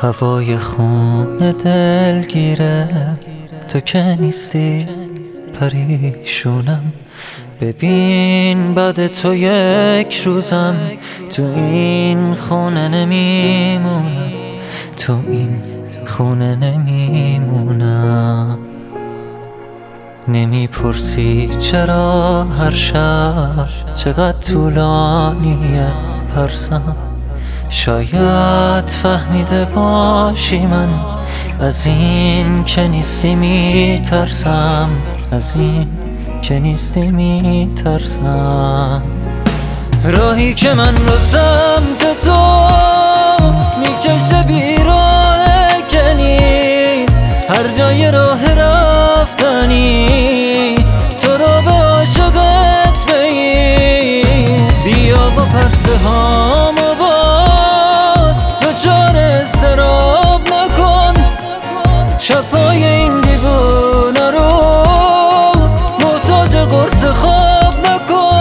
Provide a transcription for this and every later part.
هوای خون دلگیره تو که نیستی پریشونم. ببین بعد تو یک روزم تو این خونه نمیمونم، تو این خونه نمیمونم. نمیپرسی چرا هر شب چقدر طولانیه پرسم. شاید فهمیده باشی من از این که نیستی میترسم، از این که نیستی میترسم. راهی که من رو سمت تو میکشه بیراه که نیست، هر جای راه رفتنی تو رو به عاشقت بگیر. بیا با پرسه هامو باد دچار استراب نکن، شبهای این دیوونه رو محتاج قرص خواب نکن.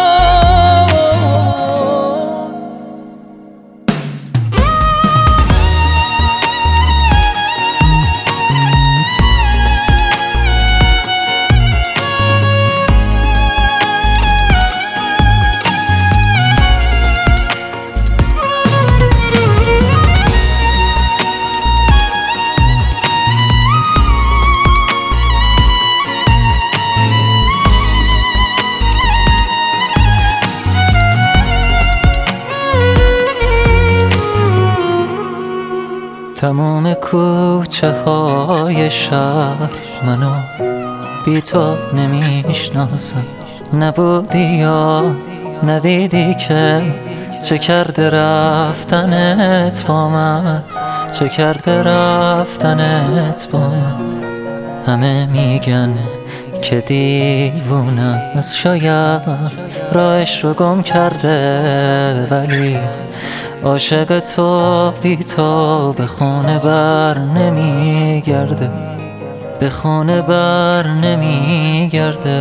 تمام کوچه های شهر منو بی تو نمیشناسم. نبودی یا ندیدی که چه کرده رفتنت با من، چه کرده رفتنت با من. همه میگن که دیوونه از شاید راهش رو گم کرده، ولی عاشق تو بی تو به خونه بر نمیگرده، به خونه بر نمیگرده.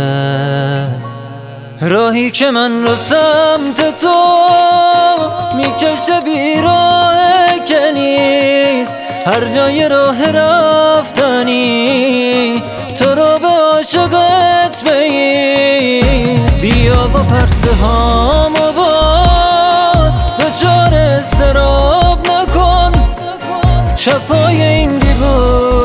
راهی که من رو سمت تو میکشه بیراه که نیست، هر جای راه رفتنی تو رو به عاشقت بگیر. بیا با پرسه هامو باد دچار استراب نکن، شبهای این دیوونه